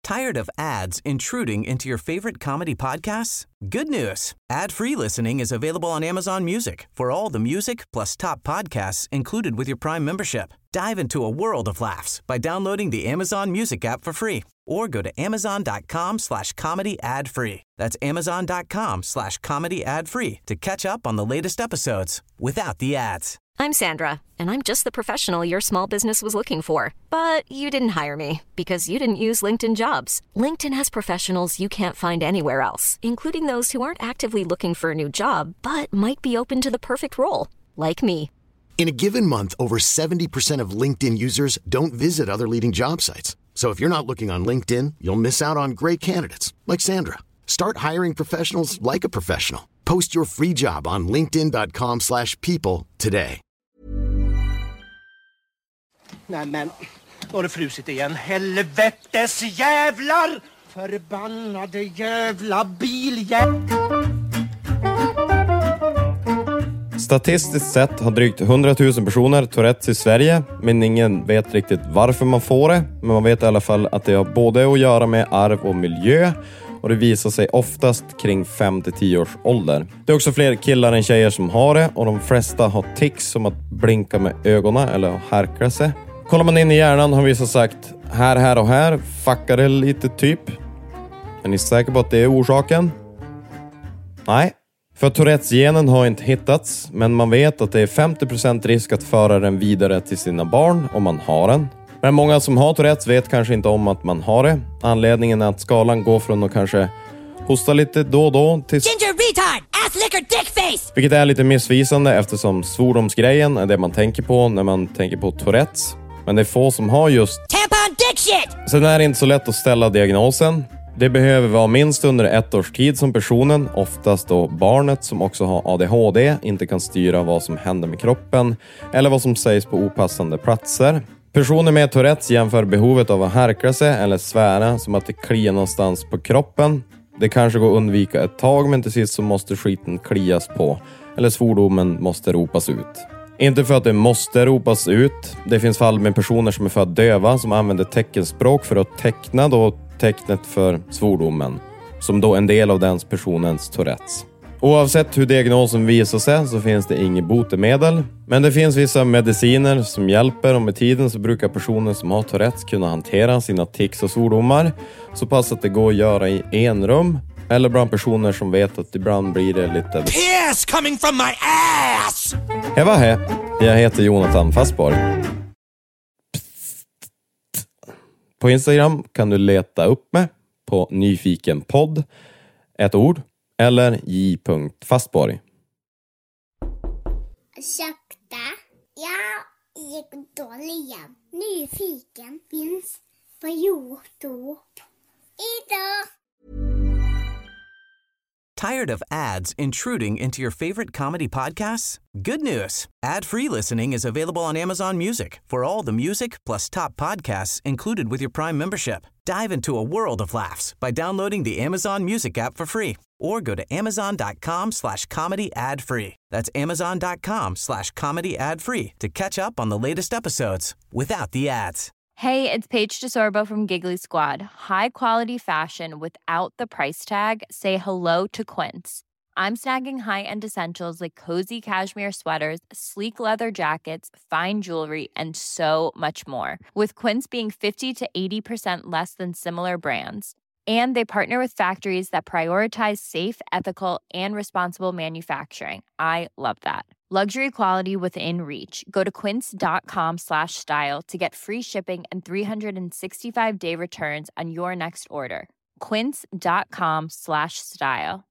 Tired of ads intruding into your favorite comedy podcasts? Good news. Ad-free listening is available on Amazon Music for all the music plus top podcasts included with your Prime membership. Dive into a world of laughs by downloading the Amazon Music app for free or go to amazon.com/comedy ad-free. That's amazon.com/comedy ad-free to catch up on the latest episodes without the ads. I'm Sandra, and I'm just the professional your small business was looking for. But you didn't hire me because you didn't use LinkedIn Jobs. LinkedIn has professionals you can't find anywhere else, including those who aren't actively looking for a new job, but might be open to the perfect role, like me. In a given month, over 70% of LinkedIn users don't visit other leading job sites. So if you're not looking on LinkedIn, you'll miss out on great candidates like Sandra. Start hiring professionals like a professional. Post your free job on linkedin.com/people today. Nej men, då har det frusit igen. Helvetes jävlar! Förbannade jävla biljävlar! Statistiskt sett har drygt 100 000 personer Tourettes i Sverige, men ingen vet riktigt varför man får det. Men man vet i alla fall att det har både att göra med arv och miljö, och det visar sig oftast kring 5-10 års ålder. Det är också fler killar än tjejer som har det, och de flesta har tics som att blinka med ögonen eller att härkla sig. Kollar man in i hjärnan har vissa sagt här och här, fuckar det lite typ. Är ni säkra på att det är orsaken? Nej. För Tourettes-genen har inte hittats, men man vet att det är 50% risk att föra den vidare till sina barn om man har den. Men många som har Tourettes vet kanske inte om att man har det. Anledningen är att skalan går från att kanske hosta lite då och då till Ginger retard, ass licker dickface! Vilket är lite missvisande eftersom svordomsgrejen är det man tänker på när man tänker på Tourettes. Men det är få som har just tampon dick shit! Sen är det inte så lätt att ställa diagnosen. Det behöver vara minst under 1 års tid som personen, oftast då barnet som också har ADHD, inte kan styra vad som händer med kroppen eller vad som sägs på opassande platser. Personer med Tourettes jämför behovet av att härkla sig eller svära som att det kliar någonstans på kroppen. Det kanske går att undvika ett tag, men till sist så måste skiten klias på eller svordomen måste ropas ut. Inte för att det måste ropas ut. Det finns fall med personer som är född döva som använder teckenspråk för att teckna då tecknet för svordomen, som då en del av den personens Tourettes. Oavsett hur diagnosen visar sig så finns det inget botemedel, men det finns vissa mediciner som hjälper, och med tiden så brukar personer som har Tourettes kunna hantera sina tics och svordomar så pass att det går att göra i enrum, eller bland personer som vet att ibland blir det lite piss coming from my ass! Hej vad hej, jag heter Jonathan Fastborg. På Instagram kan du leta upp mig på nyfikenpodd, ett ord, eller j.fastborg. Ursäkta, jag gick dåligen. Nyfiken finns på YouTube. Idag! Tired of ads intruding into your favorite comedy podcasts? Good news. Ad-free listening is available on Amazon Music for all the music plus top podcasts included with your Prime membership. Dive into a world of laughs by downloading the Amazon Music app for free or go to amazon.com/comedy ad-free. That's amazon.com/comedy ad-free to catch up on the latest episodes without the ads. Hey, it's Paige DeSorbo from Giggly Squad. High quality fashion without the price tag. Say hello to Quince. I'm snagging high-end essentials like cozy cashmere sweaters, sleek leather jackets, fine jewelry, and so much more. With Quince being 50 to 80% less than similar brands. And they partner with factories that prioritize safe, ethical, and responsible manufacturing. I love that. Luxury quality within reach. Go to quince.com/style to get free shipping and 365-day returns on your next order. Quince.com/style.